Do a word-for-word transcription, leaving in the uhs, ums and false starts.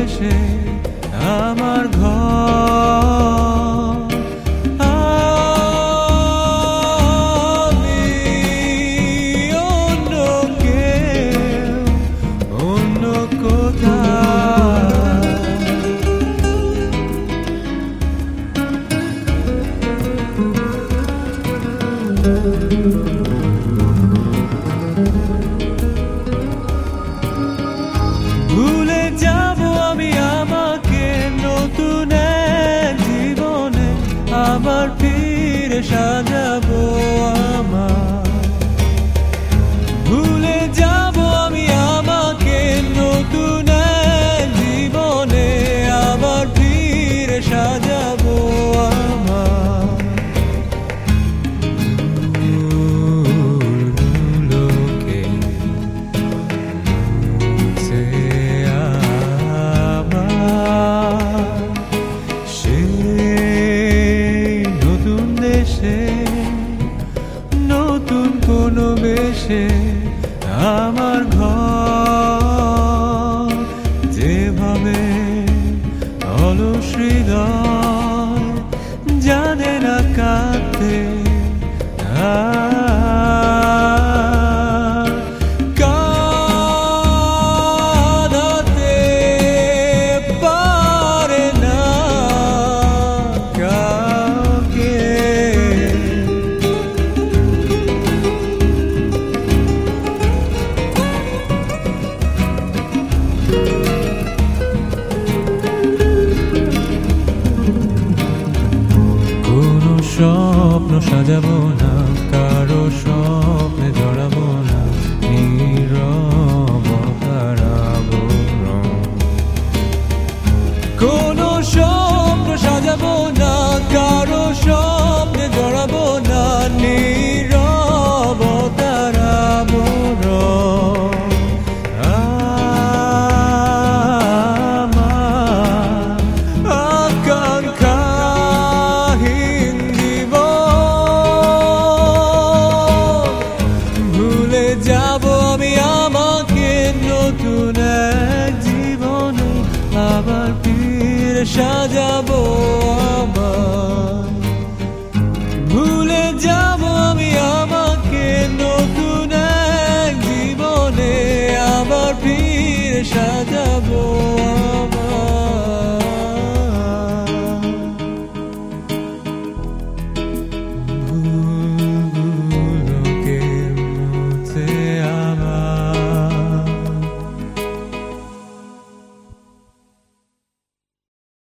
দেশে আমার ঘর। আমি অন্য কেউ, অন্য কোথাও। ভুলে যাব আমি আমাকে নতুন এক জীবনে, আবার ফিরে সাজাবো আমার। ভুলে যাব আমি আমাকে নতুন এক জীবনে, আবার ফিরে সাজাবো আমার। ভুলগুলোকে মুছে আবার সেই নতুন দেশে, নতুন কোনো বেশে আমার ঘর। যেভাবে অলস হৃদয় জানে না কাঁদতে, কাঁদাতে পারে না কাউকে। কোনো স্বপ্ন সাজাবো না, কারো স্বপ্নে জড়াবো না, নীরবতার আবরণ। কোনো স্বপ্ন সাজাবো না, কারো স্বপ্নে জড়াবো না, নীরবতার আবরণ। আমার আকাঙ্ক্ষাহীন জীবন, ভুলে যাব আমি আমাকে নতুন এক জীবনে, আবার ফিরে সাজাবো